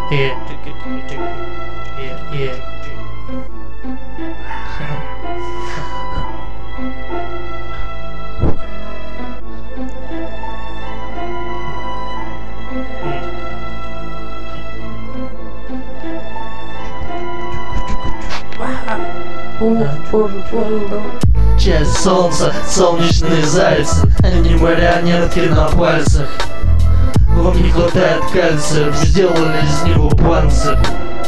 Часть солнца, солнечные зайцы, они марионетки на пальцах. Вам не хватает кальция, вы сделали из него панцирь.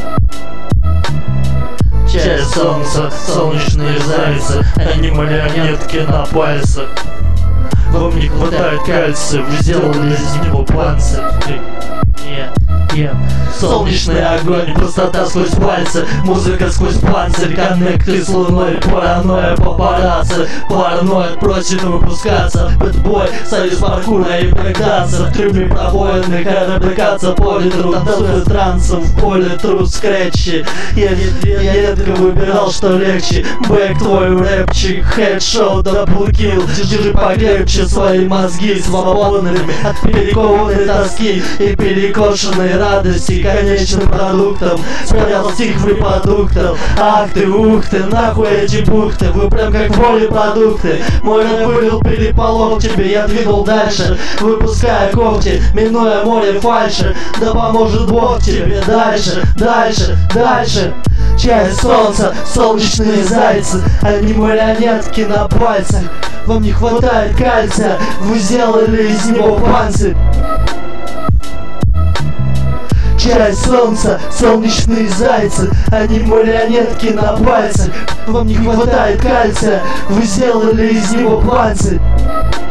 Часть солнца, солнечные зайцы, они марионетки на пальцах. Вам не хватает кальция, вы сделали из него панцирь. Солнечный огонь, пустота сквозь пальцы, музыка сквозь панцирь, коннекты с луной, паранойя папарацци. Параноид просит выпускаться, бэтбой, союз паркура и брейкданса. В трюме пробоины, корабликаться по ветру, танцуя трансом в поле труд скретчи. Я редко выбирал, что легче, бэк твой рэпчик, хедшоу, даблкил. Держи покрепче свои мозги свободными от перекованной тоски и перекошенной радости конечным продуктом. Спрятал стих в репродуктор. Ах ты, ух ты, нахуй эти бухты, вы прям как морепродукты. Мой рэп вылил переполох тебе, я двинул дальше, выпуская когти, минуя море фальши. Да поможет Бог тебе дальше, дальше, дальше. Часть солнца, солнечные зайцы, они марионетки на пальцах. Вам не хватает кальция, вы сделали из него панцирь. Часть солнца, солнечные зайцы, они марионетки на пальцах. Вам не хватает кальция, вы сделали из него панцирь.